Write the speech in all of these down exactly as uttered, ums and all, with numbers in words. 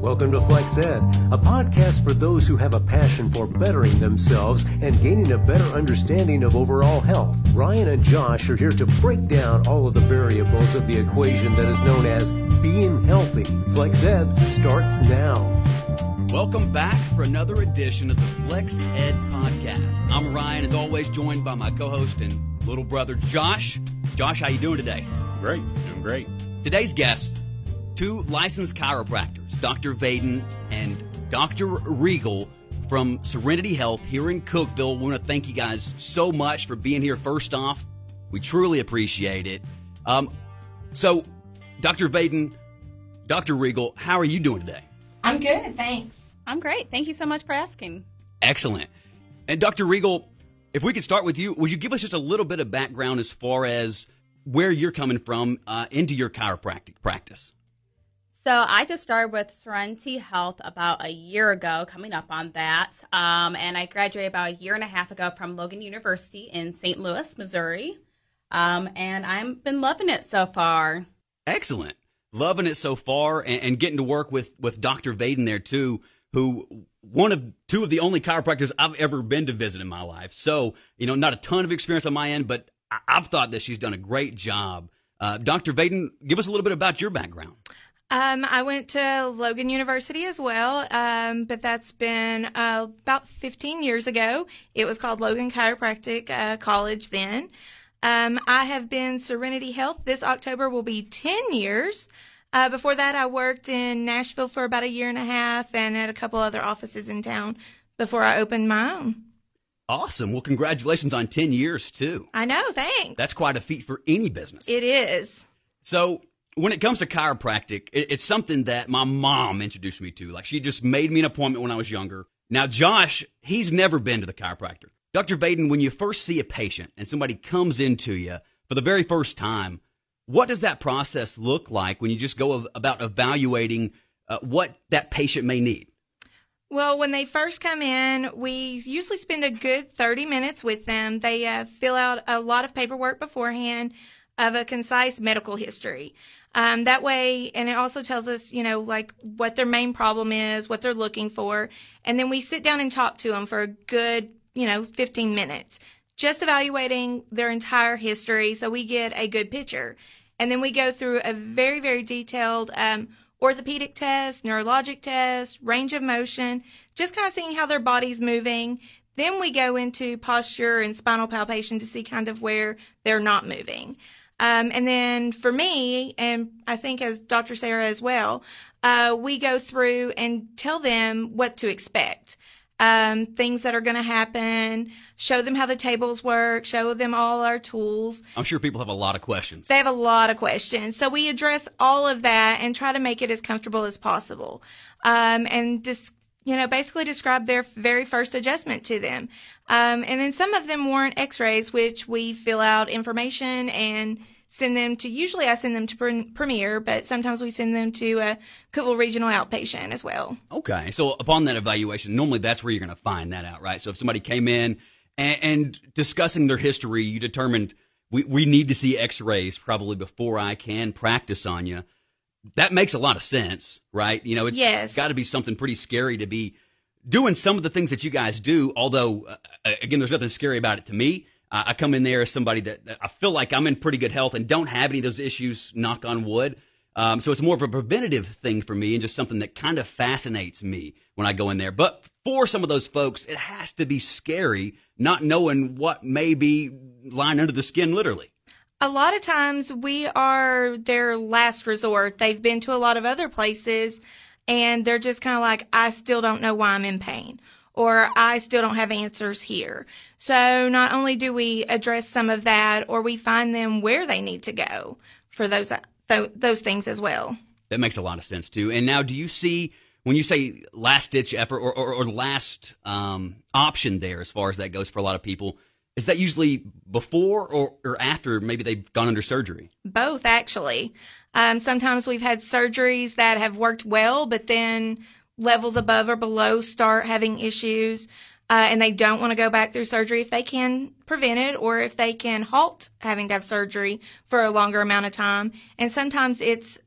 Welcome to Flex Ed, a podcast for those who have a passion for bettering themselves and gaining a better understanding of overall health. Ryan and Josh are here to break down all of the variables of the equation that is known as being healthy. Flex Ed starts now. Welcome back for another edition of the Flex Ed podcast. I'm Ryan, as always, joined by my co-host and little brother, Josh. Josh, how you doing today? Great, doing great. Today's guests, two licensed chiropractors, Doctor Vaden and Doctor Regal from Serenity Health here in Cookeville. We want to thank you guys so much for being here. First off, we truly appreciate it. Um, so, Doctor Vaden, Doctor Regal, how are you doing today? I'm good, thanks. I'm great. Thank you so much for asking. Excellent. And Doctor Regal, if we could start with you, would you give us just a little bit of background as far as where you're coming from uh, into your chiropractic practice? So I just started with Serenity Health about a year ago, coming up on that, um, and I graduated about a year and a half ago from Logan University in Saint Louis, Missouri, um, and I've been loving it so far. Excellent. Loving it so far, and, and getting to work with, with Doctor Vaden there, too, who one of two of the only chiropractors I've ever been to visit in my life. So, you know, not a ton of experience on my end, but I, I've thought that she's done a great job. Uh, Doctor Vaden, give us a little bit about your background. Um, I went to Logan University as well, um, but that's been uh, about fifteen years ago. It was called Logan Chiropractic uh, College then. Um, I have been Serenity Health. This October will be ten years. Uh, before that, I worked in Nashville for about a year and a half and at a couple other offices in town before I opened my own. Awesome. Well, congratulations on ten years, too. I know, thanks. That's quite a feat for any business. It is. So when it comes to chiropractic, it's something that my mom introduced me to. Like, she just made me an appointment when I was younger. Now, Josh, he's never been to the chiropractor. Doctor Vaden, when you first see a patient and somebody comes into you for the very first time, what does that process look like when you just go about evaluating uh, what that patient may need? Well, when they first come in, we usually spend a good thirty minutes with them. They uh, fill out a lot of paperwork beforehand of a concise medical history. Um, that way, and it also tells us, you know, like what their main problem is, what they're looking for. And then we sit down and talk to them for a good, you know, fifteen minutes, just evaluating their entire history so we get a good picture. And then we go through a very, very detailed um, orthopedic test, neurologic test, range of motion, just kind of seeing how their body's moving. Then we go into posture and spinal palpation to see kind of where they're not moving. Um, and then for me, and I think as Doctor Sarah as well, uh, we go through and tell them what to expect. Um, things that are going to happen, show them how the tables work, show them all our tools. I'm sure people have a lot of questions. They have a lot of questions. So we address all of that and try to make it as comfortable as possible. Um, and just, you know, basically describe their very first adjustment to them. Um, and then some of them warrant x-rays, which we fill out information and send them to, usually I send them to Premier, but sometimes we send them to a Cookeville Regional Outpatient as well. Okay. So upon that evaluation, normally that's where you're going to find that out, right? So if somebody came in and, and discussing their history, you determined we, we need to see x-rays probably before I can practice on you. That makes a lot of sense, right? You know, it's yes. got to be something pretty scary to be doing some of the things that you guys do, although, uh, again, there's nothing scary about it to me. Uh, I come in there as somebody that, that I feel like I'm in pretty good health and don't have any of those issues, knock on wood. Um, so it's more of a preventative thing for me and just something that kind of fascinates me when I go in there. But for some of those folks, it has to be scary not knowing what may be lying under the skin, literally. A lot of times we are their last resort. They've been to a lot of other places, and they're just kind of like, I still don't know why I'm in pain, or I still don't have answers here. So not only do we address some of that, or we find them where they need to go for those th- those things as well. That makes a lot of sense, too. And now do you see, when you say last-ditch effort or, or, or last um, option there as far as that goes for a lot of people, is that usually before or, or after maybe they've gone under surgery? Both, actually. Um, sometimes we've had surgeries that have worked well, but then levels above or below start having issues, uh, and they don't want to go back through surgery if they can prevent it, or if they can halt having to have surgery for a longer amount of time. And sometimes it's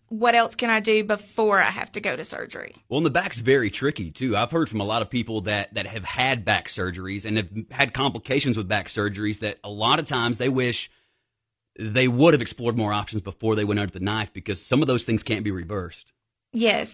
what else can I do before I have to go to surgery? Well, and the back's very tricky, too. I've heard from a lot of people that, that have had back surgeries and have had complications with back surgeries that a lot of times they wish they would have explored more options before they went under the knife, because some of those things can't be reversed. Yes.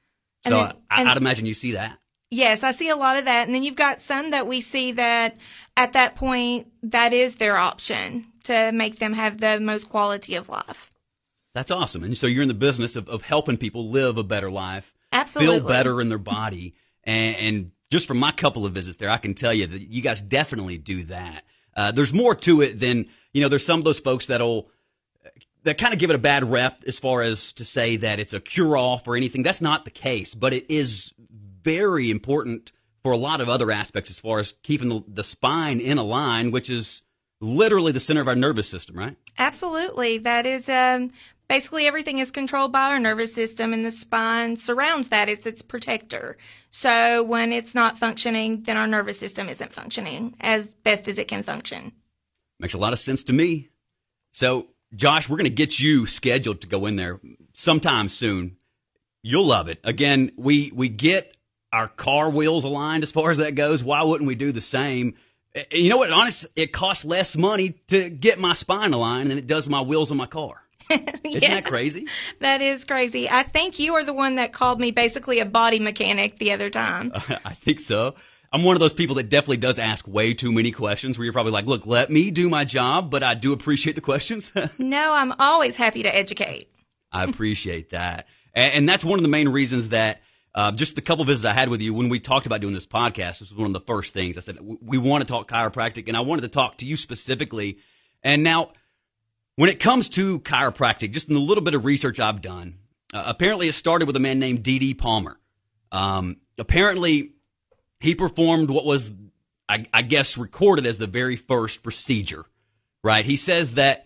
So And then- I, and- I'd imagine you see that. Yes, I see a lot of that. And then you've got some that we see that at that point, that is their option to make them have the most quality of life. That's awesome. And so you're in the business of, of helping people live a better life, Absolutely. feel better in their body. And, and just from my couple of visits there, I can tell you that you guys definitely do that. Uh, there's more to it than, you know, there's some of those folks that'll, that kind of give it a bad rep as far as to say that it's a cure-all for anything. That's not the case, but it is very important for a lot of other aspects as far as keeping the, the spine in a line, which is literally the center of our nervous system, right? Absolutely. That is, um, basically everything is controlled by our nervous system, and the spine surrounds that. It's its protector. So when it's not functioning, then our nervous system isn't functioning as best as it can function. Makes a lot of sense to me. So, Josh, we're going to get you scheduled to go in there sometime soon. You'll love it. Again, we, we get our car wheels aligned as far as that goes. Why wouldn't we do the same? You know what? Honestly, it costs less money to get my spine aligned than it does my wheels on my car. Isn't Yeah, that crazy? That is crazy. I think you are the one that called me basically a body mechanic the other time. I think so. I'm one of those people that definitely does ask way too many questions where you're probably like, look, let me do my job, but I do appreciate the questions. No, I'm always happy to educate. I appreciate that. And, and that's one of the main reasons that uh, just the couple visits I had with you when we talked about doing this podcast, this was one of the first things. I said, we, we want to talk chiropractic, and I wanted to talk to you specifically. And now, when it comes to chiropractic, just in the little bit of research I've done, uh, apparently it started with a man named D D. Palmer. Um, apparently, he performed what was, I, I guess, recorded as the very first procedure, right? He says that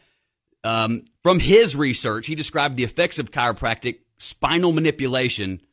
um, from his research, he described the effects of chiropractic spinal manipulation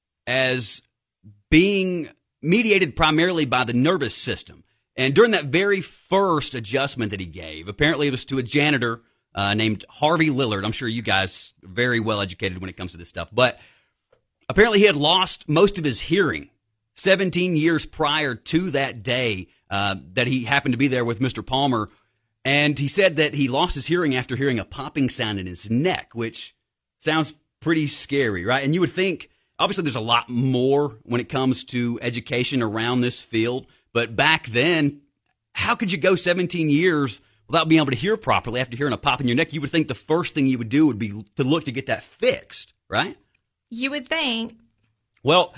as being mediated primarily by the nervous system. And during that very first adjustment that he gave, apparently it was to a janitor uh, named Harvey Lillard. I'm sure you guys are very well educated when it comes to this stuff. But apparently he had lost most of his hearing seventeen years prior to that day uh, that he happened to be there with Mister Palmer. And he said that he lost his hearing after hearing a popping sound in his neck, which sounds pretty scary, right? And you would think, obviously there's a lot more when it comes to education around this field. But back then, how could you go seventeen years without being able to hear properly after hearing a pop in your neck? You would think the first thing you would do would be to look to get that fixed, right? You would think. Well,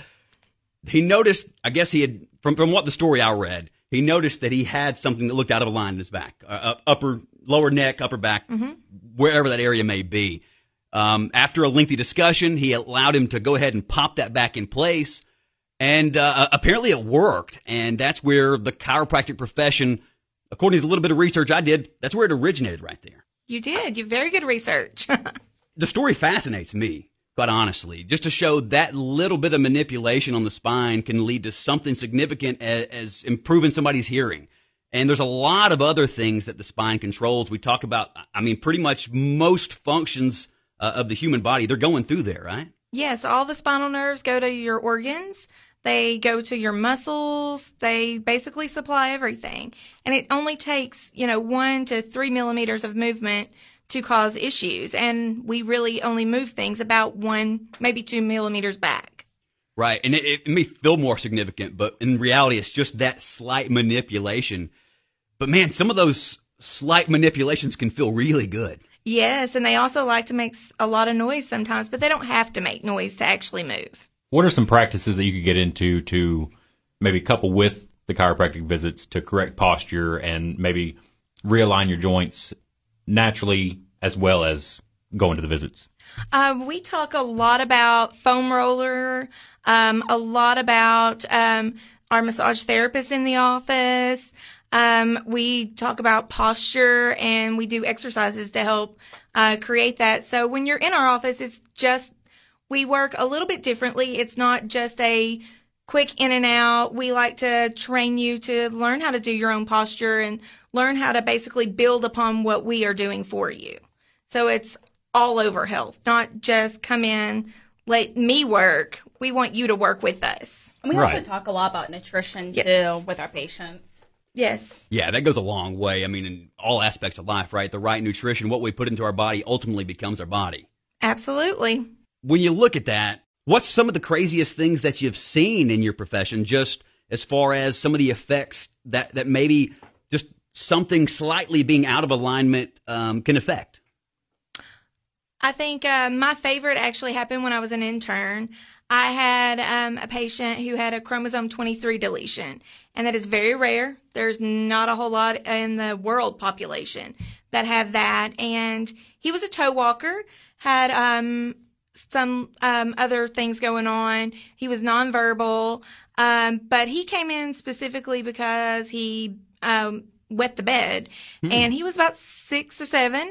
he noticed, I guess he had, from, from what the story I read, he noticed that he had something that looked out of line in his back, uh, upper, lower neck, upper back, Mm-hmm. wherever that area may be. Um, after a lengthy discussion, he allowed him to go ahead and pop that back in place. And uh, apparently it worked. And that's where the chiropractic profession, according to the little bit of research I did, that's where it originated right there. You did. You have very good research. The story fascinates me, quite honestly, just to show that little bit of manipulation on the spine can lead to something significant as, as improving somebody's hearing. And there's a lot of other things that the spine controls. We talk about, I mean, pretty much most functions uh, of the human body, they're going through there, right? Yes, all the spinal nerves go to your organs. They go to your muscles. They basically supply everything. And it only takes, you know, one to three millimeters of movement to cause issues. And we really only move things about one, maybe two millimeters back. Right. And it, it may feel more significant, but in reality, it's just that slight manipulation. But man, some of those slight manipulations can feel really good. Yes, and they also like to make a lot of noise sometimes, but they don't have to make noise to actually move. What are some practices that you could get into to maybe couple with the chiropractic visits to correct posture and maybe realign your joints naturally as well as going to the visits? Uh, we talk a lot about foam roller, um, a lot about um, our massage therapist in the office. Um, we talk about posture, and we do exercises to help uh, create that. So when you're in our office, it's just we work a little bit differently. It's not just a quick in and out. We like to train you to learn how to do your own posture and learn how to basically build upon what we are doing for you. So it's all over health, not just come in, let me work. We want you to work with us. And we Right. also talk a lot about nutrition, Yes. too, with our patients. Yes. Yeah, that goes a long way. I mean, in all aspects of life, right? The right nutrition, what we put into our body ultimately becomes our body. Absolutely. When you look at that, what's some of the craziest things that you've seen in your profession, just as far as some of the effects that, that maybe just something slightly being out of alignment um, can affect? I think uh, my favorite actually happened when I was an intern. I had um, a patient who had a chromosome twenty-three deletion, and that is very rare. There's not a whole lot in the world population that have that. And he was a toe walker, had um, some um, other things going on. He was nonverbal, um, but he came in specifically because he um, wet the bed, Hmm. and he was about six or seven.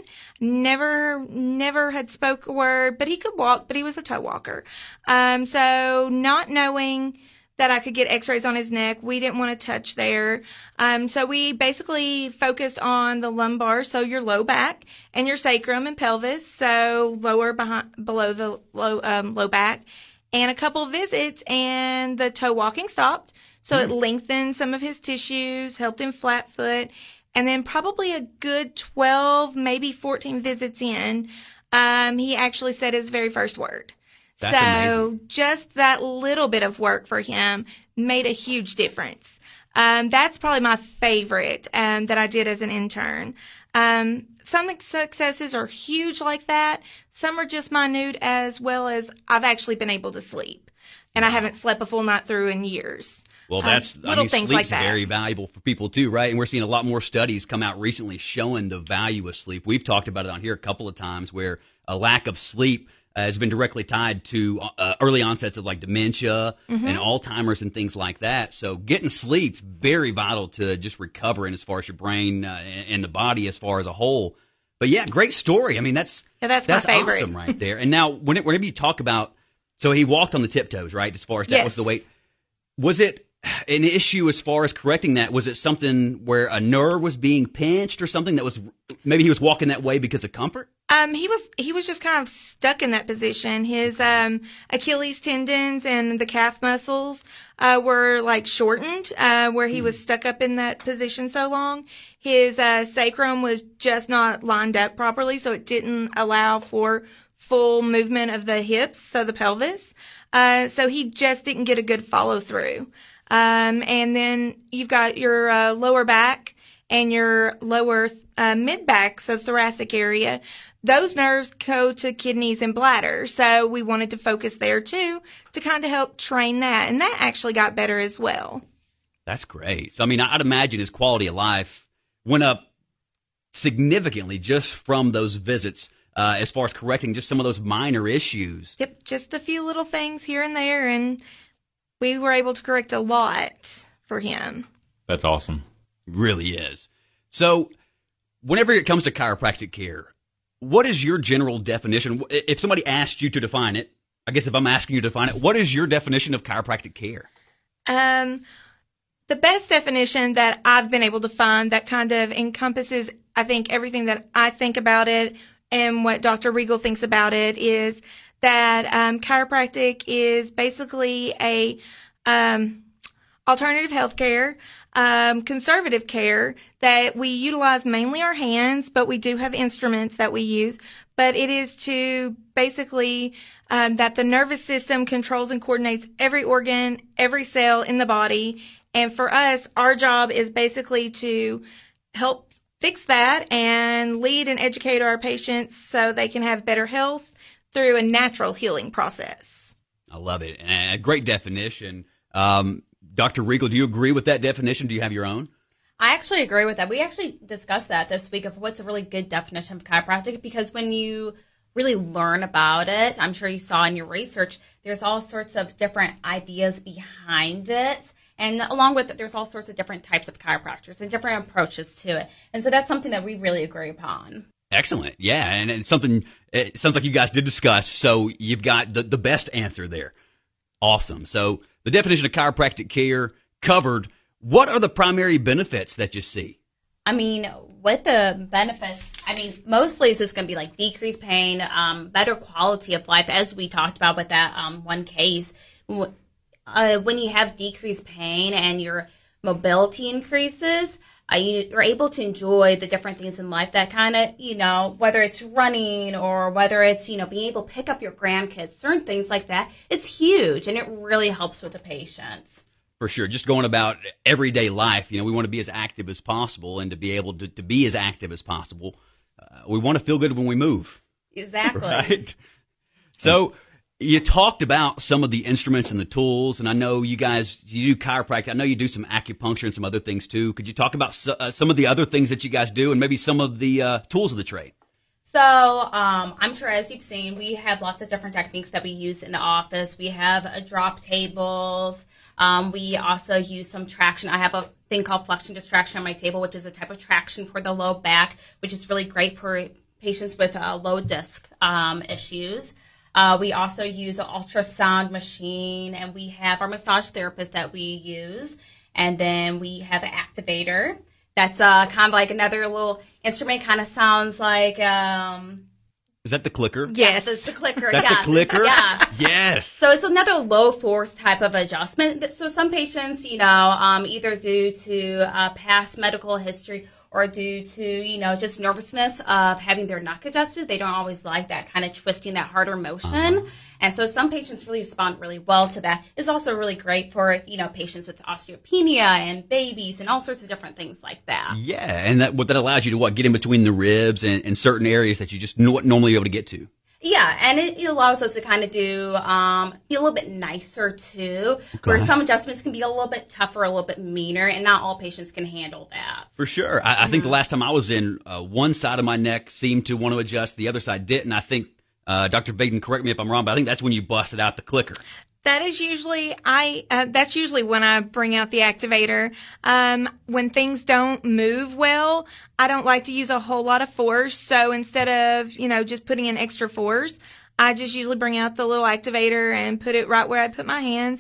Never, never had spoke a word, but he could walk. But he was a toe walker. Um, so not knowing that I could get X-rays on his neck, we didn't want to touch there. Um, so we basically focused on the lumbar, so your low back, and your sacrum and pelvis, so lower behind, below the low, um, low back, and a couple of visits, and the toe walking stopped. So it lengthened some of his tissues, helped him flat foot, and then probably a good twelve, maybe fourteen visits in, um, he actually said his very first word. That's so amazing. just that little bit of work for him made a huge difference. Um, that's probably my favorite um, that I did as an intern. Um, some successes are huge like that. Some are just minute, as well as I've actually been able to sleep, and I haven't slept a full night through in years. Well, Um, that's, I little mean, things sleep's like that. very valuable for people too, right? And we're seeing a lot more studies come out recently showing the value of sleep. We've talked about it on here a couple of times where a lack of sleep uh, has been directly tied to uh, early onsets of like dementia Mm-hmm. and Alzheimer's and things like that. So getting sleep, very vital to just recovering as far as your brain uh, and and the body as far as a whole. But yeah, great story. I mean, that's Yeah, that's, that's my favorite. awesome right there. And now, when it, whenever you talk about, so he walked on the tiptoes, right? As far as that Yes. was the weight. Was it an issue as far as correcting that? Was it something where a nerve was being pinched or something that was maybe he was walking that way because of comfort? Um, he was he was just kind of stuck in that position. His um, Achilles tendons and the calf muscles uh, were like shortened, uh, where he was stuck up in that position so long. His uh, sacrum was just not lined up properly, so it didn't allow for full movement of the hips, so the pelvis. Uh, so he just didn't get a good follow through. Um, and then you've got your uh, lower back and your lower uh, mid back, so thoracic area. Those nerves go to kidneys and bladder, so we wanted to focus there too to kind of help train that, and that actually got better as well. That's great. So I mean, I'd imagine his quality of life went up significantly just from those visits, uh, as far as correcting just some of those minor issues. Yep, just a few little things here and there, and we were able to correct a lot for him. That's awesome. Really is. So whenever it comes to chiropractic care, what is your general definition? If somebody asked you to define it, I guess if I'm asking you to define it, what is your definition of chiropractic care? Um, the best definition that I've been able to find that kind of encompasses, I think, everything that I think about it and what Doctor Regal thinks about it is that um, chiropractic is basically a um, alternative health care, um, conservative care that we utilize mainly our hands, but we do have instruments that we use. But it is to basically um, that the nervous system controls and coordinates every organ, every cell in the body. And for us, our job is basically to help fix that and lead and educate our patients so they can have better health through a natural healing process. I love it. And a great definition. Um, Doctor Regal, do you agree with that definition? Do you have your own? I actually agree with that. We actually discussed that this week of what's a really good definition of chiropractic, because when you really learn about it, I'm sure you saw in your research, there's all sorts of different ideas behind it. And along with it, there's all sorts of different types of chiropractors and different approaches to it. And so that's something that we really agree upon. Excellent. Yeah, and it's something, it sounds like you guys did discuss, so you've got the, the best answer there. Awesome. So the definition of chiropractic care covered. What are the primary benefits that you see? I mean, with the benefits, I mean, mostly it's just going to be like decreased pain, um, better quality of life, as we talked about with that um, one case. Uh, when you have decreased pain and your mobility increases, uh, you, you're able to enjoy the different things in life that kind of, you know, whether it's running or whether it's, you know, being able to pick up your grandkids, certain things like that. It's huge, and it really helps with the patients. For sure. Just going about everyday life, you know, we want to be as active as possible, and to be able to, to be as active as possible, uh, we want to feel good when we move. Exactly. Right? So you talked about some of the instruments and the tools, and I know you guys, you do chiropractic. I know you do some acupuncture and some other things too. Could you talk about so, uh, some of the other things that you guys do, and maybe some of the uh, tools of the trade? So um, I'm sure, as you've seen, we have lots of different techniques that we use in the office. We have uh, drop tables. Um, we also use some traction. I have a thing called flexion distraction on my table, which is a type of traction for the low back, which is really great for patients with uh, low disc um, issues. Uh, we also use an ultrasound machine, and we have our massage therapist that we use. And then we have an activator. That's uh, kind of like another little instrument. Kind of sounds like... Um, Is that the clicker? Yes, it's the clicker. That's yes. the clicker? Yes. Yes. So it's another low force type of adjustment. So some patients, you know, um, either due to uh, past medical history or due to, you know, just nervousness of having their neck adjusted, they don't always like that kind of twisting, that harder motion. Uh-huh. And so some patients really respond really well to that. It's also really great for, you know, patients with osteopenia and babies and all sorts of different things like that. Yeah, and that what that allows you to what get in between the ribs and, and certain areas that you just not normally able to get to. Yeah, and it, it allows us to kind of do um, be a little bit nicer too, okay. where some adjustments can be a little bit tougher, a little bit meaner, and not all patients can handle that. For sure. I, mm-hmm. I think the last time I was in, uh, one side of my neck seemed to want to adjust, the other side didn't. I think, uh, Doctor Baden, correct me if I'm wrong, but I think that's when you busted out the clicker. That is usually I. Uh, that's usually when I bring out the activator. Um, when things don't move well, I don't like to use a whole lot of force. So instead of you know just putting in extra force, I just usually bring out the little activator and put it right where I put my hands.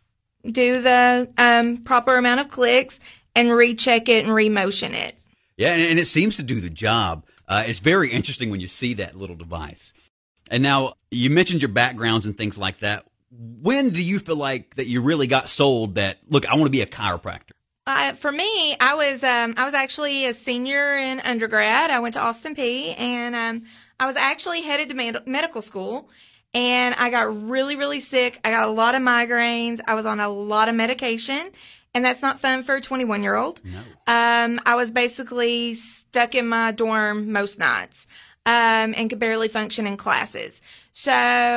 Do the um, proper amount of clicks and recheck it and remotion it. Yeah, and, and it seems to do the job. Uh, it's very interesting when you see that little device. And now you mentioned your backgrounds and things like that. When do you feel like that you really got sold that, look, I want to be a chiropractor? Uh, for me, I was um, I was actually a senior in undergrad. I went to Austin Peay, and um, I was actually headed to med- medical school, and I got really, really sick. I got a lot of migraines. I was on a lot of medication, and that's not fun for a twenty-one-year-old. No. Um, I was basically stuck in my dorm most nights. Um, and could barely function in classes. So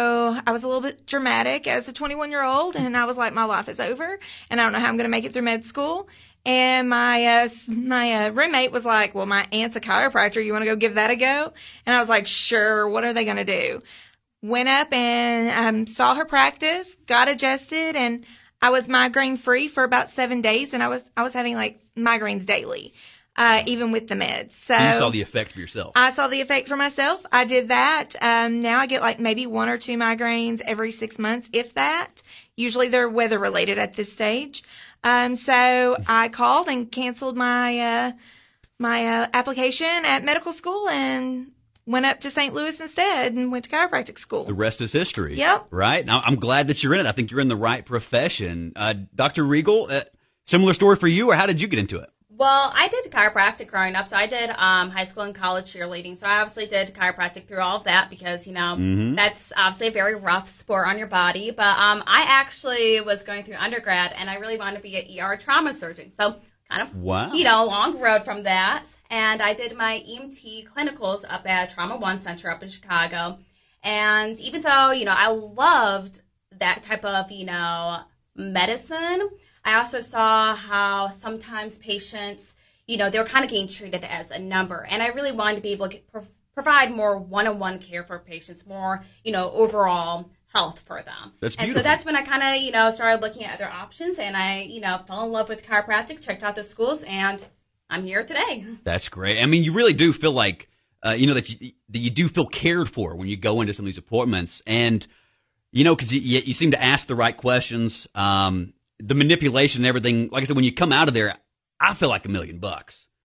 I was a little bit dramatic as a twenty-one-year-old, and I was like, my life is over, and I don't know how I'm going to make it through med school. And my uh, my uh, roommate was like, well, my aunt's a chiropractor. You want to go give that a go? And I was like, sure. What are they going to do? Went up and um, saw her practice, got adjusted, and I was migraine free for about seven days, and I was I was having like migraines daily. Uh, even with the meds. So, so you saw the effect for yourself. I saw the effect for myself. I did that. Um, now I get like maybe one or two migraines every six months, if that. Usually they're weather related at this stage. Um, so I called and canceled my uh, my uh, application at medical school and went up to Saint Louis instead and went to chiropractic school. The rest is history. Yep. Right? Now, I'm glad that you're in it. I think you're in the right profession. Uh, Doctor Regal, uh, similar story for you, or how did you get into it? Well, I did chiropractic growing up, so I did um, high school and college cheerleading. So I obviously did chiropractic through all of that because, you know, mm-hmm. that's obviously a very rough sport on your body. But um, I actually was going through undergrad, and I really wanted to be an E R trauma surgeon. So kind of, wow. you know, long road from that. And I did my E M T clinicals up at Trauma One Center up in Chicago. And even though, you know, I loved that type of, you know, medicine, I also saw how sometimes patients, you know, they were kind of getting treated as a number. And I really wanted to be able to get, pro- provide more one-on-one care for patients, more, you know, overall health for them. That's beautiful. And so that's when I kind of, you know, started looking at other options. And I, you know, fell in love with chiropractic, checked out the schools, and I'm here today. That's great. I mean, you really do feel like, uh, you know, that you, that you do feel cared for when you go into some of these appointments. And, you know, because you, you seem to ask the right questions. Um The manipulation and everything, like I said, when you come out of there, I feel like a million bucks.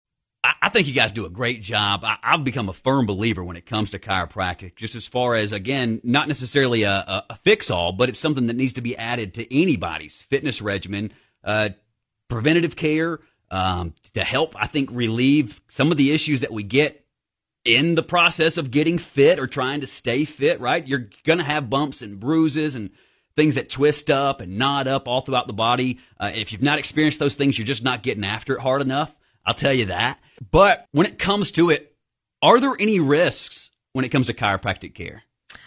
I, I think you guys do a great job. I, I've become a firm believer when it comes to chiropractic, just as far as, again, not necessarily a, a, a fix-all, but it's something that needs to be added to anybody's fitness regimen, uh, preventative care, um, to help, I think, relieve some of the issues that we get in the process of getting fit or trying to stay fit, right? You're going to have bumps and bruises and things that twist up and knot up all throughout the body. Uh, if you've not experienced those things, you're just not getting after it hard enough. I'll tell you that. But when it comes to it, are there any risks when it comes to chiropractic care?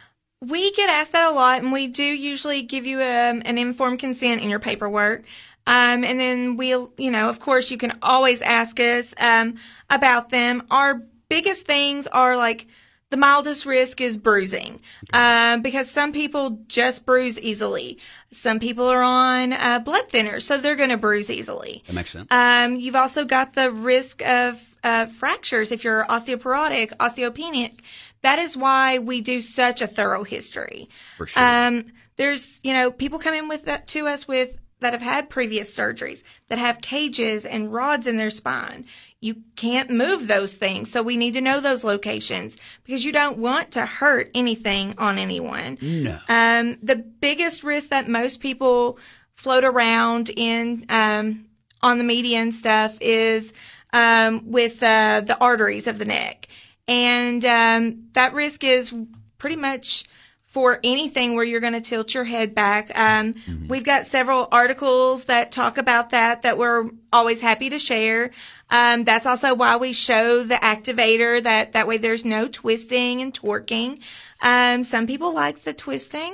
We get asked that a lot, and we do usually give you um, an informed consent in your paperwork. Um, and then we'll, you know, of course, you can always ask us um, about them. Our biggest things are like the mildest risk is bruising, uh, because some people just bruise easily. Some people are on uh, blood thinners, so they're going to bruise easily. That makes sense. Um, you've also got the risk of uh, fractures if you're osteoporotic, osteopenic. That is why we do such a thorough history. For sure. Um, there's, you know, people come in with that to us with that have had previous surgeries, that have cages and rods in their spine. You can't move those things, so we need to know those locations because you don't want to hurt anything on anyone. No. Um, the biggest risk that most people float around in um, on the media and stuff is um, with uh, the arteries of the neck. And um, that risk is pretty much for anything where you're going to tilt your head back. Um, mm-hmm. We've got several articles that talk about that that we're always happy to share. Um, that's also why we show the activator, that, that way there's no twisting and torquing. Um, some people like the twisting.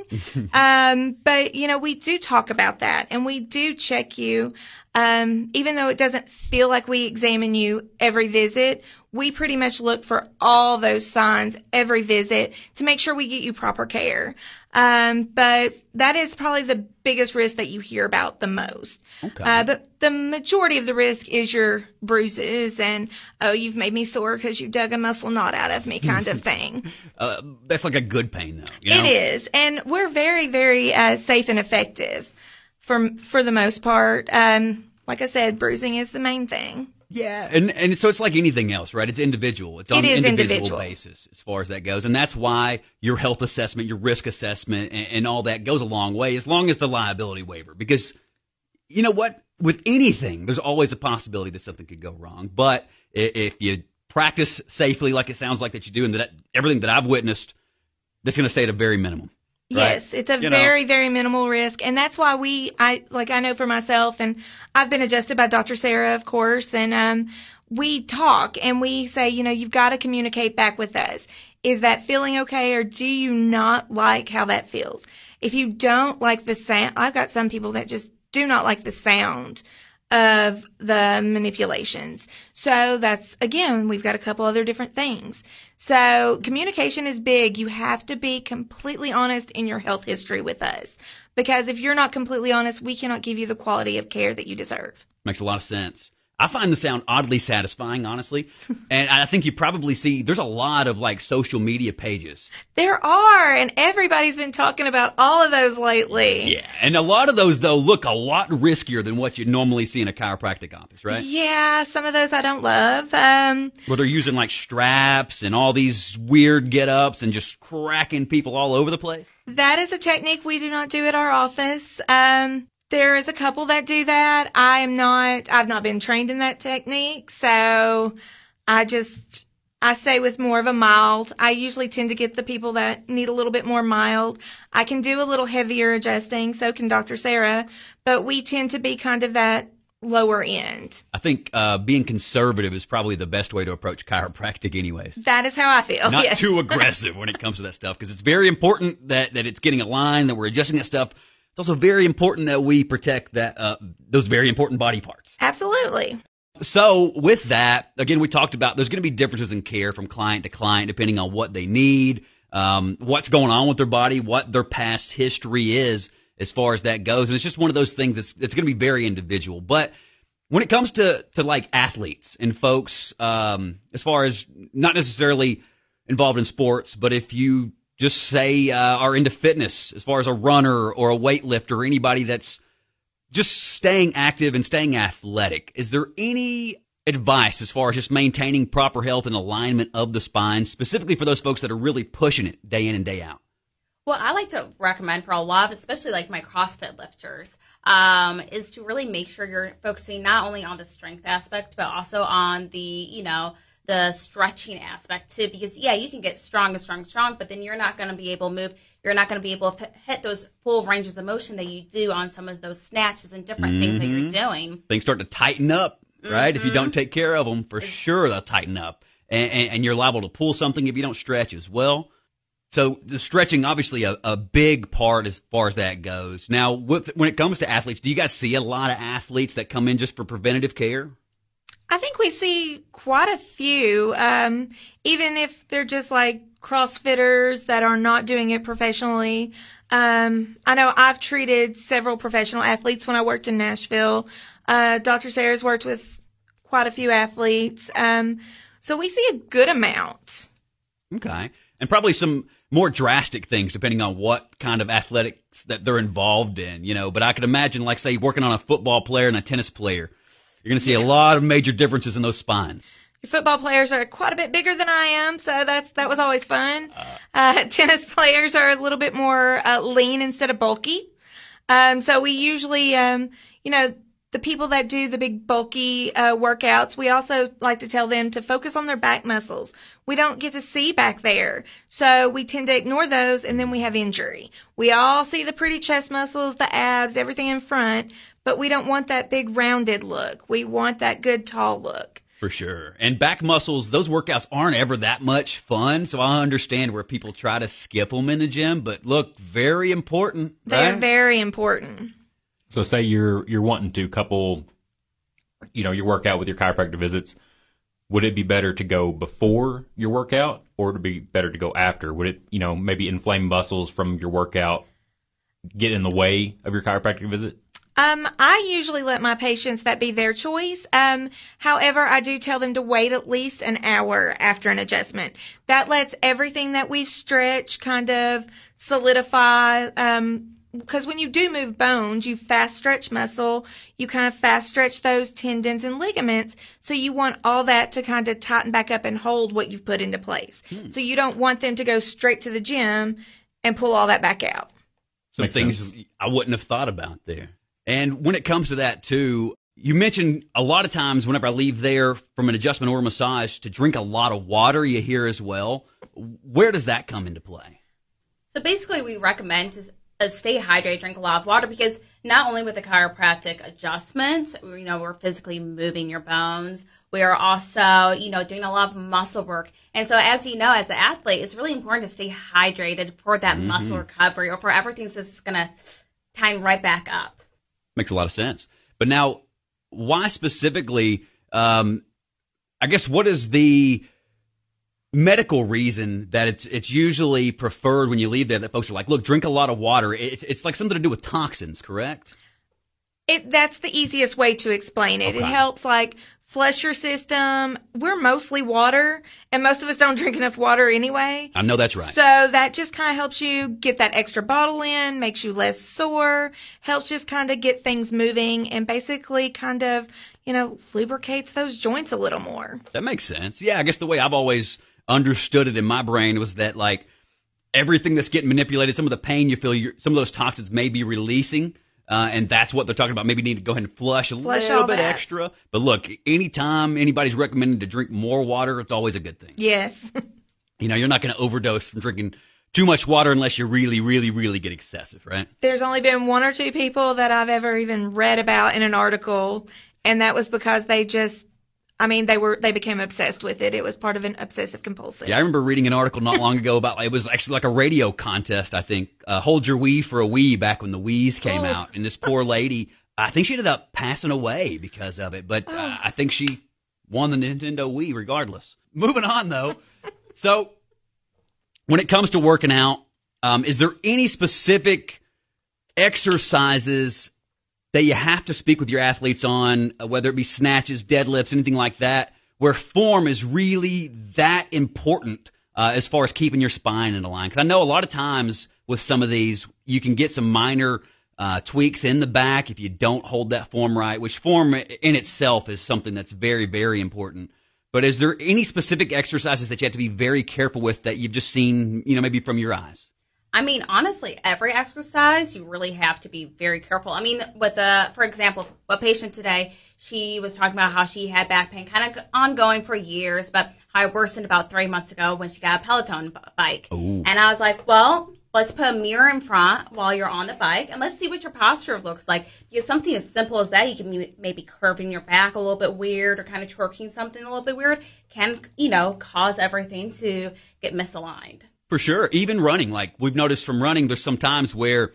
um, but, you know, we do talk about that, and we do check you. Um, even though it doesn't feel like we examine you every visit, we pretty much look for all those signs every visit to make sure we get you proper care. Um, but that is probably the biggest risk that you hear about the most. Okay. Uh, but the majority of the risk is your bruises and, oh, you've made me sore because you dug a muscle knot out of me kind of thing. Uh, that's like a good pain, though. You know? It is. And we're very, very uh, safe and effective for, for the most part. Um, like I said, bruising is the main thing. Yeah, and and so it's like anything else, right? It's individual. It's on it an individual, individual basis as far as that goes. And that's why your health assessment, your risk assessment, and, and all that goes a long way, as long as the liability waiver. Because, you know what? With anything, there's always a possibility that something could go wrong. But if you practice safely, like it sounds like that you do, and that everything that I've witnessed, that's going to stay at a very minimum. Right? Yes, it's a you very, know. very minimal risk. And that's why we, I, like I know for myself, and I've been adjusted by Doctor Sarah, of course, and, um, we talk and we say, you know, you've got to communicate back with us. Is that feeling okay, or do you not like how that feels? If you don't like the sound, I've got some people that just do not like the sound of the manipulations. So that's, again, we've got a couple other different things. So communication is big. You have to be completely honest in your health history with us, because if you're not completely honest, we cannot give you the quality of care that you deserve. Makes a lot of sense. I find the sound oddly satisfying, honestly. And I think you probably see there's a lot of like social media pages. There are, and everybody's been talking about all of those lately. Yeah, and a lot of those, though, look a lot riskier than what you normally see in a chiropractic office, right? Yeah, some of those I don't love. Um, Where they're using like straps and all these weird get-ups and just cracking people all over the place. That is a technique we do not do at our office. Um, There is a couple that do that. I am not, I've not been trained in that technique, so I just, I stay with more of a mild. I usually tend to get the people that need a little bit more mild. I can do a little heavier adjusting, so can Doctor Sarah, but we tend to be kind of that lower end. I think uh, being conservative is probably the best way to approach chiropractic anyways. That is how I feel. Not yes. too aggressive when it comes to that stuff, because it's very important that, that it's getting aligned, that we're adjusting that stuff. It's also very important that we protect that uh, those very important body parts. Absolutely. So with that, again, we talked about there's going to be differences in care from client to client depending on what they need, um, what's going on with their body, what their past history is as far as that goes. And it's just one of those things that's, that's going to be very individual. But when it comes to, to like athletes and folks, um, as far as not necessarily involved in sports, but if you just say uh, are into fitness, as far as a runner or a weightlifter or anybody that's just staying active and staying athletic, is there any advice as far as just maintaining proper health and alignment of the spine, specifically for those folks that are really pushing it day in and day out? Well, I like to recommend for a lot of, especially like my CrossFit lifters, um, is to really make sure you're focusing not only on the strength aspect, but also on the, you know, the stretching aspect too. Because, yeah, you can get strong and strong and strong, but then you're not going to be able to move. You're not going to be able to hit those full ranges of motion that you do on some of those snatches and different mm-hmm. things that you're doing. Things start to tighten up, right? Mm-hmm. If you don't take care of them, for sure they'll tighten up. And, and, and you're liable to pull something if you don't stretch as well. So the stretching, obviously, a, a big part as far as that goes. Now, with, when it comes to athletes, do you guys see a lot of athletes that come in just for preventative care? I think we see quite a few, um, even if they're just like CrossFitters that are not doing it professionally. Um, I know I've treated several professional athletes when I worked in Nashville. Uh, Doctor Sayers worked with quite a few athletes. Um, so we see a good amount. Okay. And probably some more drastic things depending on what kind of athletics that they're involved in, you know. But I could imagine, like, say, working on a football player and a tennis player. You're going to see a lot of major differences in those spines. Your football players are quite a bit bigger than I am, so that's that was always fun. Uh, uh, tennis players are a little bit more uh, lean instead of bulky. Um, so we usually, um, you know, the people that do the big bulky uh, workouts, we also like to tell them to focus on their back muscles. We don't get to see back there, so we tend to ignore those, and then we have injury. We all see the pretty chest muscles, the abs, everything in front, but we don't want that big rounded look. We want that good tall look. For sure. And back muscles, those workouts aren't ever that much fun, so I understand where people try to skip them in the gym, but look, very important. They're right? very important. So say you're you're wanting to couple, you know, your workout with your chiropractor visits. Would it be better to go before your workout, or would it be better to go after? Would it, you know, maybe inflame muscles from your workout get in the way of your chiropractic visit? Um, I usually let my patients that be their choice. Um, however, I do tell them to wait at least an hour after an adjustment. That lets everything that we've stretched kind of solidify. Um, because when you do move bones, you fast stretch muscle, you kind of fast stretch those tendons and ligaments. So you want all that to kind of tighten back up and hold what you've put into place. Hmm. So you don't want them to go straight to the gym and pull all that back out. Some Makes things sense. I wouldn't have thought about there. And when it comes to that, too, you mentioned a lot of times whenever I leave there from an adjustment or a massage to drink a lot of water, you hear as well. Where does that come into play? So basically we recommend to uh, stay hydrated, drink a lot of water, because not only with the chiropractic adjustments, you know, we're physically moving your bones. We are also, you know, doing a lot of muscle work. And so as you know, as an athlete, it's really important to stay hydrated for that mm-hmm. muscle recovery or for everything that's going to tighten right back up. Makes a lot of sense. But now, why specifically, um, I guess, what is the medical reason that it's it's usually preferred when you leave there that folks are like, look, drink a lot of water. It's, it's like something to do with toxins, correct? It That's the easiest way to explain it. Okay. It helps, like, flush your system. We're mostly water, and most of us don't drink enough water anyway. I know that's right. So that just kind of helps you get that extra bottle in, makes you less sore, helps just kind of get things moving, and basically kind of, you know, lubricates those joints a little more. That makes sense. Yeah, I guess the way I've always understood it in my brain was that, like, everything that's getting manipulated, some of the pain you feel, you're, some of those toxins may be releasing. Uh, and that's what they're talking about. Maybe need to go ahead and flush a flush little bit that. extra. But look, anytime anybody's recommended to drink more water, it's always a good thing. Yes. You know, you're not going to overdose from drinking too much water unless you really, really, really get excessive, right? There's only been one or two people that I've ever even read about in an article, and that was because they just, I mean, they were they became obsessed with it. It was part of an obsessive compulsive. Yeah, I remember reading an article not long ago about, it was actually like a radio contest, I think. Uh, Hold Your Wii for a Wii back when the Wiis came oh. out. And this poor lady, I think she ended up passing away because of it. But oh. uh, I think she won the Nintendo Wii regardless. Moving on, though. So when it comes to working out, um, is there any specific exercises that you have to speak with your athletes on, uh, whether it be snatches, deadlifts, anything like that, where form is really that important uh, as far as keeping your spine in a line? Because I know a lot of times with some of these, you can get some minor uh, tweaks in the back if you don't hold that form right, which form in itself is something that's very, very important. But is there any specific exercises that you have to be very careful with that you've just seen, you know, maybe from your eyes? I mean, honestly, every exercise, you really have to be very careful. I mean, with a, for example, a patient today, she was talking about how she had back pain kind of ongoing for years, but how it worsened about three months ago when she got a Peloton b- bike. Ooh. And I was like, well, let's put a mirror in front while you're on the bike, and let's see what your posture looks like. Because something as simple as that, you can be maybe curving your back a little bit weird or kind of twerking something a little bit weird, can, you know, cause everything to get misaligned. For sure. Even running, like we've noticed from running, there's some times where,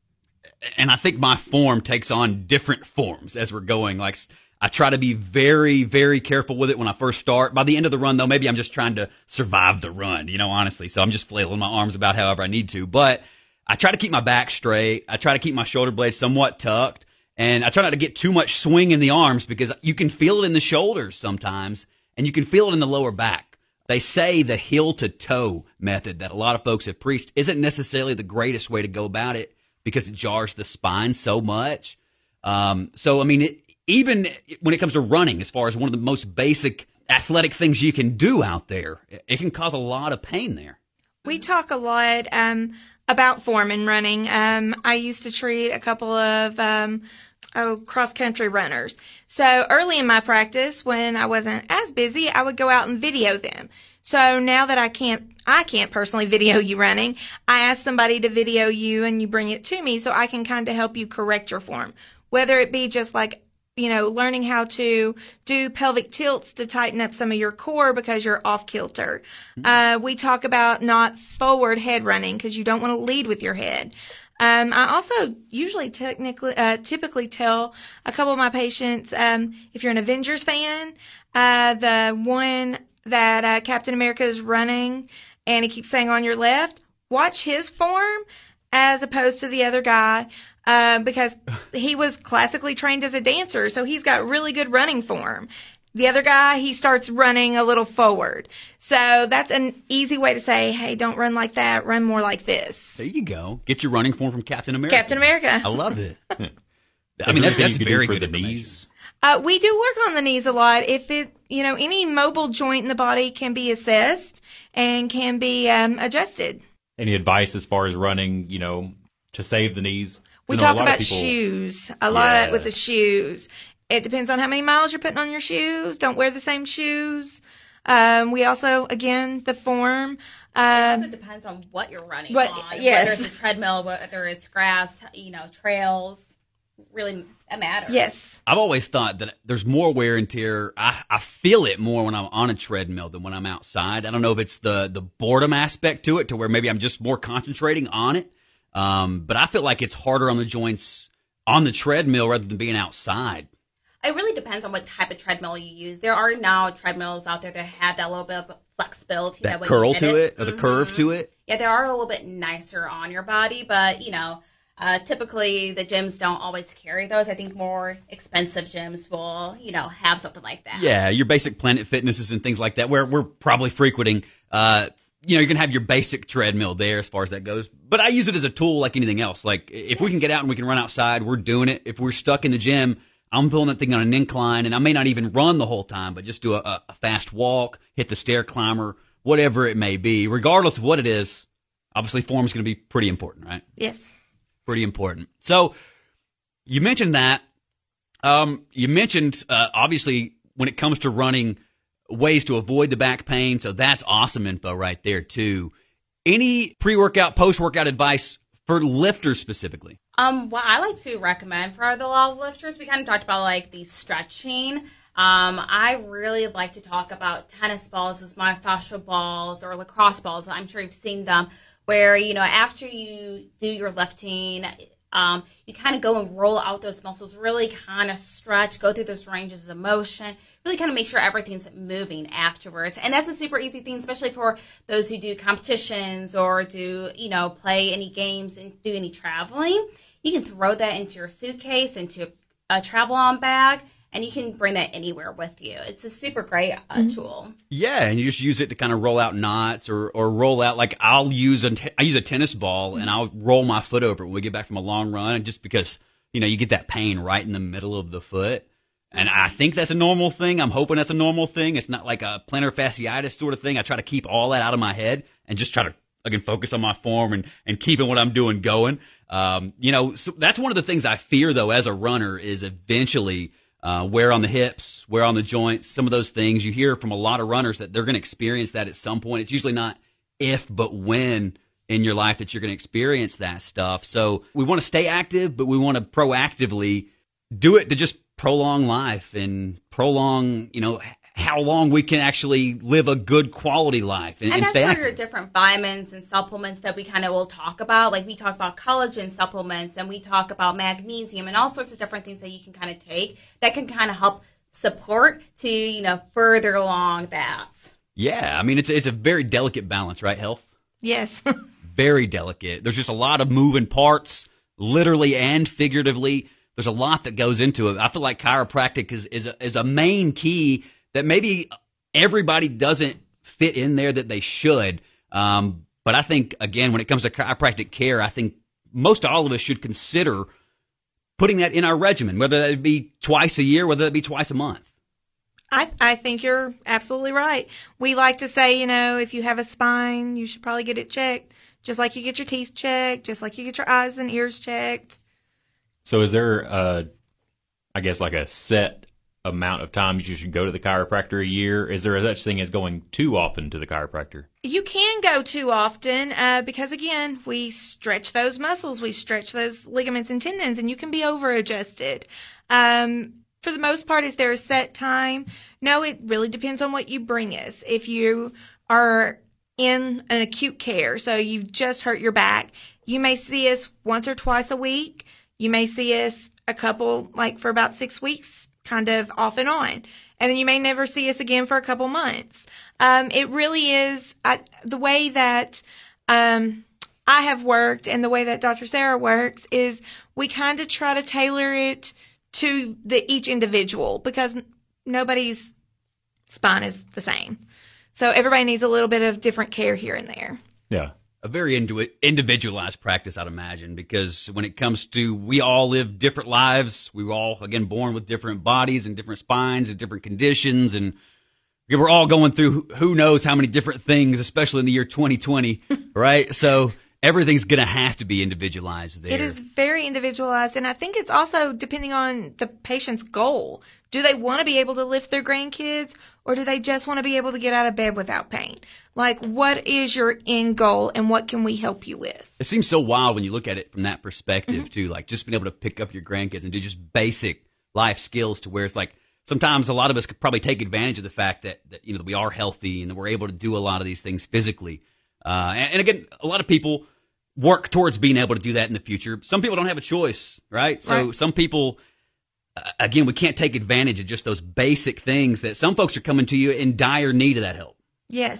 and I think my form takes on different forms as we're going. Like I try to be very, very careful with it when I first start. By the end of the run, though, maybe I'm just trying to survive the run, you know, honestly. So I'm just flailing my arms about however I need to. But I try to keep my back straight. I try to keep my shoulder blades somewhat tucked. And I try not to get too much swing in the arms because you can feel it in the shoulders sometimes, and you can feel it in the lower back. They say the heel-to-toe method that a lot of folks have preached isn't necessarily the greatest way to go about it because it jars the spine so much. Um, so, I mean, it, even when it comes to running, as far as one of the most basic athletic things you can do out there, it, it can cause a lot of pain there. We talk a lot um, about form in running. Um, I used to treat a couple of um, oh, cross-country runners. So early in my practice, when I wasn't as busy, I would go out and video them. So now that I can't, I can't personally video you running, I ask somebody to video you and you bring it to me so I can kind of help you correct your form. Whether it be just like, you know, learning how to do pelvic tilts to tighten up some of your core because you're off kilter. Uh, we talk about not forward head running because you don't want to lead with your head. Um, I also usually technically, uh, typically tell a couple of my patients, um, if you're an Avengers fan, uh, the one that, uh, Captain America is running and he keeps saying on your left, watch his form as opposed to the other guy, uh, because he was classically trained as a dancer. So he's got really good running form. The other guy, he starts running a little forward. So that's an easy way to say, hey, don't run like that. Run more like this. There you go. Get your running form from Captain America. Captain America. I love it. I mean, that, that's very good for the information. knees. Uh, we do work on the knees a lot. If it, you know, any mobile joint in the body can be assessed and can be um, adjusted. Any advice as far as running, you know, to save the knees? We I know a talk lot of about people- shoes a lot Yeah. with the shoes. It depends on how many miles you're putting on your shoes. Don't wear the same shoes. Um, we also, again, the form. It Um, also depends on what you're running What- on. yes. Whether it's a treadmill, whether it's grass, you know, trails, really it matters. yes. I've always thought that there's more wear and tear. I, I feel it more when I'm on a treadmill than when I'm outside. I don't know if it's the, the boredom aspect to it, to where maybe I'm just more concentrating on it. Um, but I feel like it's harder on the joints on the treadmill rather than being outside. It really depends on what type of treadmill you use. There are now treadmills out there that have that little bit of flexibility. That when curl you hit to it, or the Mhm. curve to it. Yeah, they are a little bit nicer on your body, but, you know, uh, typically the gyms don't always carry those. I think more expensive gyms will, you know, have something like that. Yeah, your basic Planet Fitnesses and things like that, where we're probably frequenting. Uh, you know, you're gonna have your basic treadmill there as far as that goes. But I use it as a tool like anything else. Like if we can get out and we can run outside, we're doing it. If we're stuck in the gym, I'm pulling that thing on an incline, and I may not even run the whole time, but just do a, a fast walk, hit the stair climber, whatever it may be. Regardless of what it is, obviously form is going to be pretty important, right? Yes. Pretty important. So you mentioned that. Um, you mentioned, uh, obviously, when it comes to running, ways to avoid the back pain. So that's awesome info right there, too. Any pre-workout, post-workout advice for lifters specifically? Um, what I like to recommend for the law lifters, we kind of talked about like the stretching. Um, I really like to talk about tennis balls as myofascial balls or lacrosse balls. I'm sure you've seen them where, you know, after you do your lifting, um, you kind of go and roll out those muscles, really kind of stretch, go through those ranges of motion, really kind of make sure everything's moving afterwards. And that's a super easy thing, especially for those who do competitions or do, you know, play any games and do any traveling. You can throw that into your suitcase, into a travel-on bag, and you can bring that anywhere with you. It's a super great uh, Mm-hmm. tool. Yeah, and you just use it to kind of roll out knots or, or roll out, like I'll use a, I use a tennis ball and I'll roll my foot over it when we get back from a long run, just because, you know, you get that pain right in the middle of the foot. And I think that's a normal thing. I'm hoping that's a normal thing. It's not like a plantar fasciitis sort of thing. I try to keep all that out of my head and just try to, again, focus on my form and, and keeping what I'm doing going. Um, you know, so that's one of the things I fear, though, as a runner, is eventually uh, wear on the hips, wear on the joints, some of those things. You hear from a lot of runners that they're going to experience that at some point. It's usually not if, but when in your life that you're going to experience that stuff. So we want to stay active, but we want to proactively do it to just prolong life and prolong, you know, how long we can actually live a good quality life and, And, and that's stay where active. your different vitamins and supplements that we kind of will talk about. Like we talk about collagen supplements and we talk about magnesium and all sorts of different things that you can kind of take that can kind of help support to, you know, further along that. Yeah, I mean, it's it's a very delicate balance, right, health? Yes. Very delicate. There's just a lot of moving parts, literally and figuratively. There's a lot that goes into it. I feel like chiropractic is is a, is a main key that maybe everybody doesn't fit in there that they should. Um, but I think, again, when it comes to chiropractic care, I think most all of us should consider putting that in our regimen, whether that be twice a year, whether that be twice a month. I, I think you're absolutely right. We like to say, you know, if you have a spine, you should probably get it checked, just like you get your teeth checked, just like you get your eyes and ears checked. So is there, uh, I guess, like a set amount of times you should go to the chiropractor a year? Is there a such thing as going too often to the chiropractor? You can go too often uh, because, again, we stretch those muscles, we stretch those ligaments and tendons, and you can be over-adjusted. Um, for the most part, is there a set time? No, it really depends on what you bring us. If you are in an acute care, so you've just hurt your back, you may see us once or twice a week. You may see us a couple, like for about six weeks, kind of off and on. And then you may never see us again for a couple months. Um, it really is I, the way that um, I have worked and the way that Doctor Sarah works is we kind of try to tailor it to the each individual because nobody's spine is the same. So everybody needs a little bit of different care here and there. Yeah. A very indi- individualized practice, I'd imagine, because when it comes to, we all live different lives. We were all, again, born with different bodies and different spines and different conditions, and we're all going through who knows how many different things, especially in the year twenty twenty, right? So everything's going to have to be individualized there. It is very individualized, and I think it's also depending on the patient's goal. Do they want to be able to lift their grandkids, or do they just want to be able to get out of bed without pain? Like, what is your end goal, and what can we help you with? It seems so wild when you look at it from that perspective, mm-hmm. too, like just being able to pick up your grandkids and do just basic life skills to where it's like sometimes a lot of us could probably take advantage of the fact that, that you know, that we are healthy and that we're able to do a lot of these things physically. Uh, and, and again, a lot of people work towards being able to do that in the future. Some people don't have a choice, right? So right. some people, uh, again, we can't take advantage of just those basic things that some folks are coming to you in dire need of that help. Yes.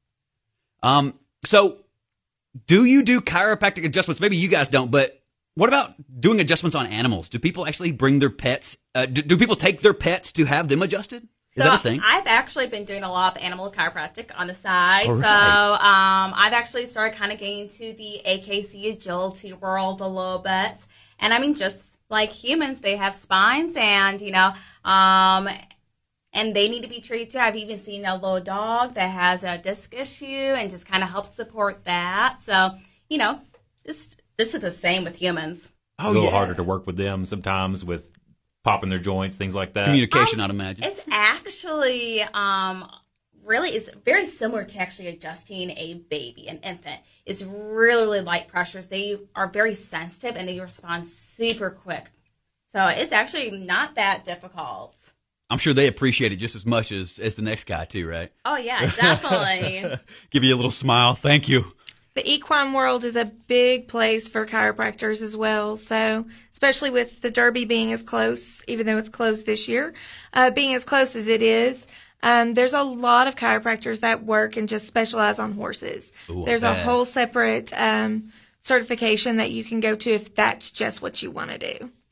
Um. So do you do chiropractic adjustments? Maybe you guys don't, but what about doing adjustments on animals? Do people actually bring their pets? Uh, do, do people take their pets to have them adjusted? Is so that a thing? I've actually been doing a lot of animal chiropractic on the side. All right. So um, I've actually started kind of getting to the A K C agility world a little bit. And I mean, just like humans, they have spines and, you know, um, and they need to be treated too. I've even seen a little dog that has a disc issue and just kind of helps support that. So, you know, this, this is the same with humans. Oh, it's a little yeah. harder to work with them sometimes with popping their joints, things like that. Communication, um, I'd imagine. It's actually um, really it's very similar to actually adjusting a baby, an infant. It's really, really light pressures. They are very sensitive and they respond super quick. So it's actually not that difficult. I'm sure they appreciate it just as much as, as the next guy too, right? Oh, yeah, definitely. Give you a little smile. Thank you. The equine world is a big place for chiropractors as well. So, especially with the Derby being as close, even though it's closed this year, uh, being as close as it is, um, there's a lot of chiropractors that work and just specialize on horses. Ooh, there's a whole separate um, certification that you can go to if that's just what you want to do.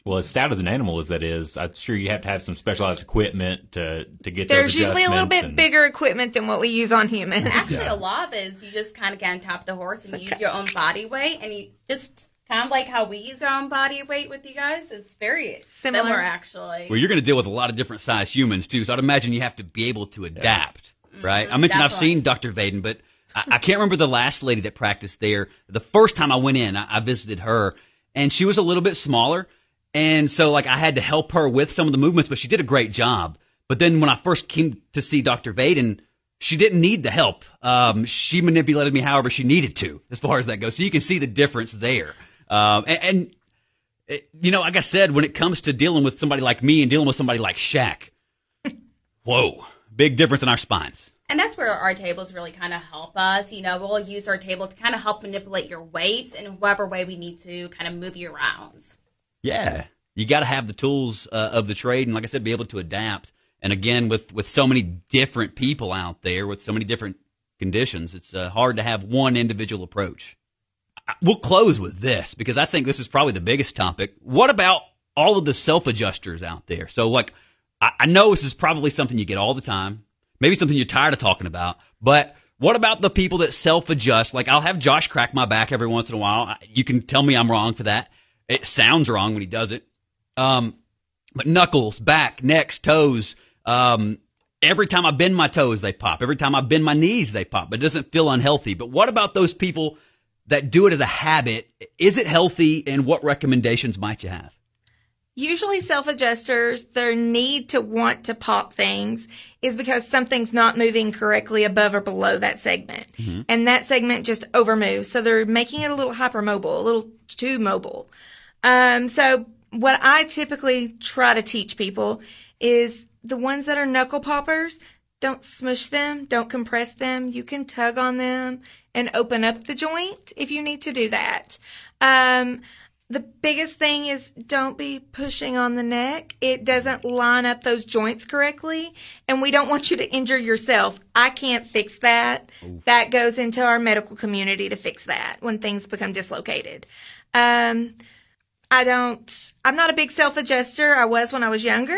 Well, as stout as an animal as that is, I'm sure you have to have some specialized equipment to to get There's those usually a little bit and, bigger equipment than what we use on humans. Actually, Yeah. a lot of it is you just kind of get on top of the horse and Okay. use your own body weight, and you just kind of like how we use our own body weight with you guys. It's very Similar. similar, actually. Well, you're going to deal with a lot of different size humans too, so I'd imagine you have to be able to adapt, right? I mentioned I've definitely. seen Doctor Vaden, but I, I can't remember the last lady that practiced there. The first time I went in, I, I visited her, and she was a little bit smaller, and so like I had to help her with some of the movements, but she did a great job. But then when I first came to see Doctor Vaden, she didn't need the help. Um, she manipulated me however she needed to, as far as that goes. So you can see the difference there. Um, and, and it, you know, like I said, when it comes to dealing with somebody like me and dealing with somebody like Shaq, whoa, big difference in our spines. And that's where our tables really kind of help us. You know, we'll use our table to kind of help manipulate your weight in whatever way we need to kind of move you around. Yeah, you got to have the tools uh, of the trade, and like I said, be able to adapt. And again, with, with so many different people out there, with so many different conditions, it's uh, hard to have one individual approach. I- We'll close with this, because I think this is probably the biggest topic. What about all of the self-adjusters out there? So, like, I, I know this is probably something you get all the time, maybe something you're tired of talking about, but what about the people that self-adjust? Like, I'll have Josh crack my back every once in a while. I- You can tell me I'm wrong for that. It sounds wrong when he does it. Um, but knuckles, back, necks, toes, um, every time I bend my toes, they pop. Every time I bend my knees, they pop. But it doesn't feel unhealthy. But what about those people that do it as a habit? Is it healthy, and what recommendations might you have? Usually self-adjusters, their need to want to pop things is because something's not moving correctly above or below that segment. Mm-hmm. And that segment just overmoves. So they're making it a little hypermobile, a little too mobile. Um, so what I typically try to teach people is the ones that are knuckle poppers, don't smush them, don't compress them. You can tug on them and open up the joint if you need to do that. Um, The biggest thing is don't be pushing on the neck. It doesn't line up those joints correctly, and we don't want you to injure yourself. I can't fix that. Oof. That goes into our medical community to fix that when things become dislocated. Um, I don't, I'm not a big self-adjuster. I was when I was younger,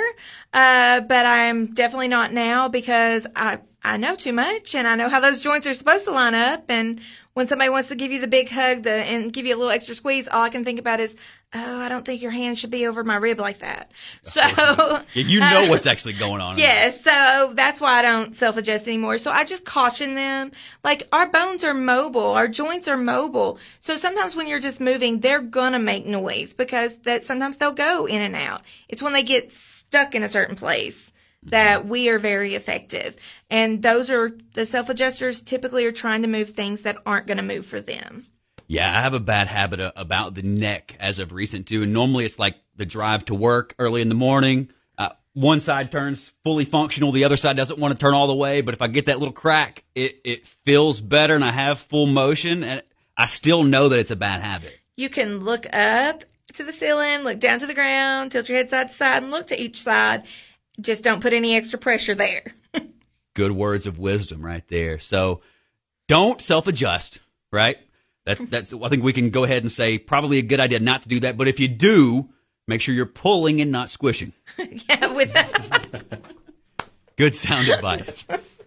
uh, but I'm definitely not now because I, I know too much, and I know how those joints are supposed to line up, and when somebody wants to give you the big hug the, and give you a little extra squeeze, all I can think about is, oh, I don't think your hand should be over my rib like that. So yeah, you know uh, what's actually going on. Yes, yeah, so that's why I don't self-adjust anymore. So I just caution them. Like, our bones are mobile. Our joints are mobile. So sometimes when you're just moving, they're going to make noise because that sometimes they'll go in and out. It's when they get stuck in a certain place that we are very effective. And those are, the self-adjusters typically are trying to move things that aren't going to move for them. Yeah, I have a bad habit of, about the neck as of recent, too. And normally it's like the drive to work early in the morning. Uh, one side turns fully functional. The other side doesn't want to turn all the way. But if I get that little crack, it, it feels better and I have full motion. And I still know that it's a bad habit. You can look up to the ceiling, look down to the ground, tilt your head side to side, and look to each side. Just don't put any extra pressure there. Good words of wisdom right there. So don't self-adjust, right? That, that's, I think we can go ahead and say probably a good idea not to do that. But if you do, make sure you're pulling and not squishing. Yeah, with that. Good sound advice.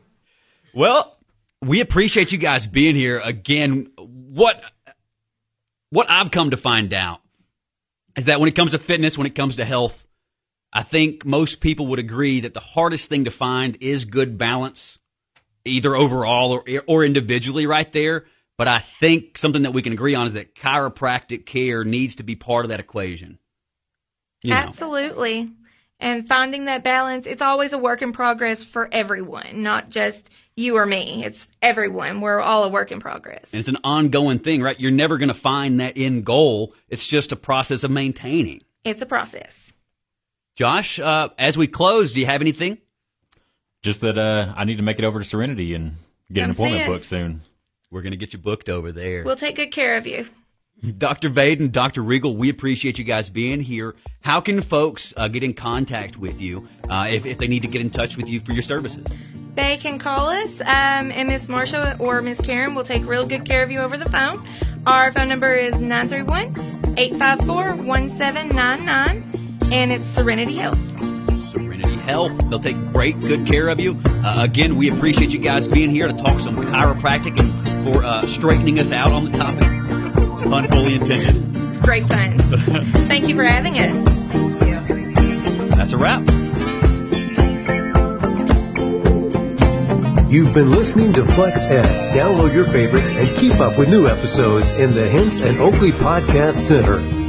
Well, we appreciate you guys being here again. What, what I've come to find out is that when it comes to fitness, when it comes to health, I think most people would agree that the hardest thing to find is good balance, either overall or, or individually right there. But I think something that we can agree on is that chiropractic care needs to be part of that equation. You know. Absolutely. And finding that balance, it's always a work in progress for everyone, not just you or me. It's everyone. We're all a work in progress. And it's an ongoing thing, right? You're never going to find that end goal. It's just a process of maintaining. It's a process. Josh, uh, as we close, do you have anything? Just that uh, I need to make it over to Serenity and get Come an appointment see us. booked soon. We're going to get you booked over there. We'll take good care of you. Doctor Vaden, Doctor Regal, we appreciate you guys being here. How can folks uh, get in contact with you uh, if, if they need to get in touch with you for your services? They can call us, um, and Miss Marsha or Miss Karen will take real good care of you over the phone. Our phone number is nine three one, eight five four, one seven nine nine. and it's Serenity Health. Serenity Health. They'll take great, good care of you. Uh, again, we appreciate you guys being here to talk some chiropractic and for uh, straightening us out on the topic. Pun fully intended. It's great fun. Thank you for having us. Thank you. That's a wrap. You've been listening to Flex Ed. Download your favorites and keep up with new episodes in the Hints and Oakley Podcast Center.